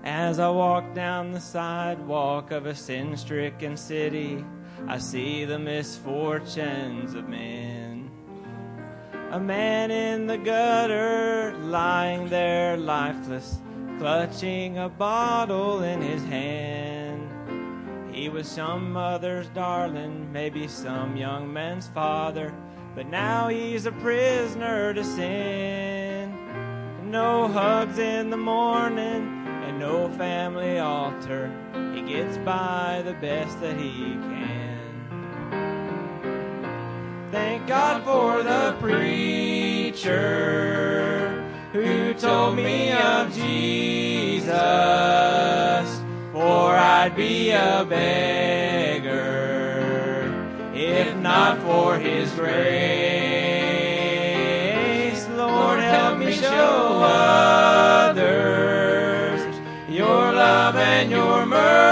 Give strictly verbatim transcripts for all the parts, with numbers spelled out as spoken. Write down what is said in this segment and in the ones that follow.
As I walk down the sidewalk of a sin-stricken city, I see the misfortunes of men. A man in the gutter, lying there lifeless, clutching a bottle in his hand. He was some mother's darling, maybe some young man's father, but now he's a prisoner to sin. No hugs in the morning, and no family altar. He gets by the best that he can. Thank God for the preacher who told me of Jesus, for I'd be a beggar if not for his grace. Lord, help me show others your love and your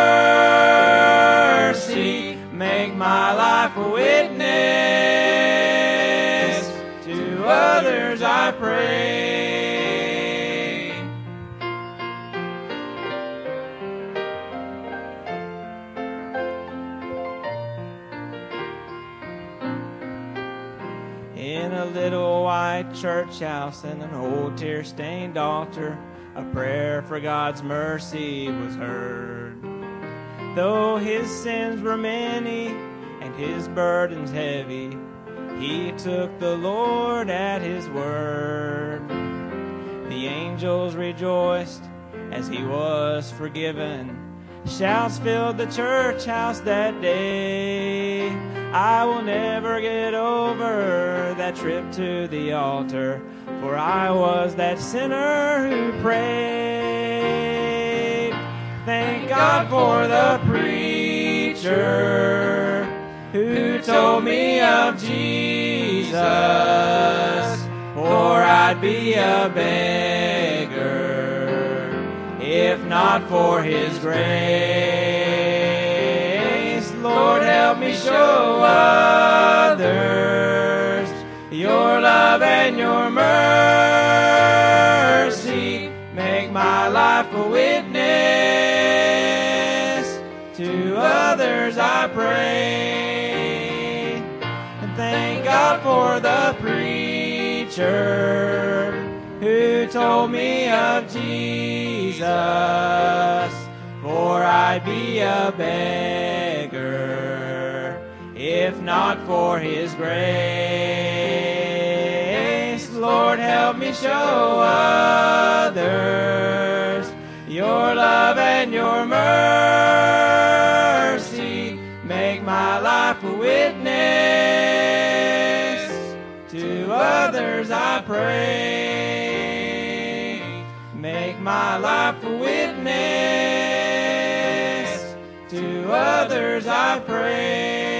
mercy. Make my life a witness to others, I pray. In a little white church house and an old tear-stained altar, a prayer for God's mercy was heard. Though his sins were many and his burdens heavy, he took the Lord at his word. The angels rejoiced as he was forgiven. Shouts filled the church house that day. I will never get over that trip to the altar, for I was that sinner who prayed. Thank God for the preacher who told me of Jesus, for I'd be a beggar if not for his grace. Lord, help me show others your love and your mercy. Make my life a witness to others, I pray. And thank God for the preacher who told me of Jesus, for I'd be a beggar if not for his grace. Lord, help me show others your love and your mercy. Make my life a witness to others, I pray. Make my life a witness to others, I pray.